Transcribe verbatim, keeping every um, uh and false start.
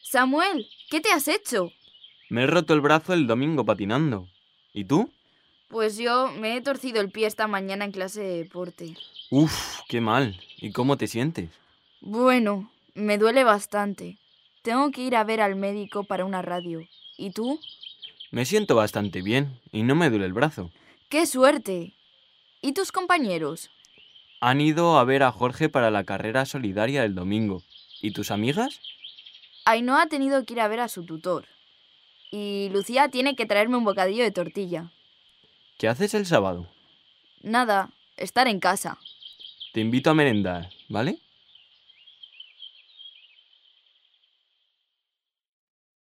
Samuel, ¿qué te has hecho? Me he roto el brazo el domingo patinando. ¿Y tú? Pues yo me he torcido el pie esta mañana en clase de deporte. Uf, qué mal. ¿Y cómo te sientes? Bueno, me duele bastante. Tengo que ir a ver al médico para una radio. ¿Y tú? Me siento bastante bien y no me duele el brazo. ¡Qué suerte! ¿Y tus compañeros? Han ido a ver a Jorge para la carrera solidaria el domingo. ¿Y tus amigas? Ainhoa ha tenido que ir a ver a su tutor. Y Lucía tiene que traerme un bocadillo de tortilla. ¿Qué haces el sábado? Nada, estar en casa. Te invito a merendar, ¿vale?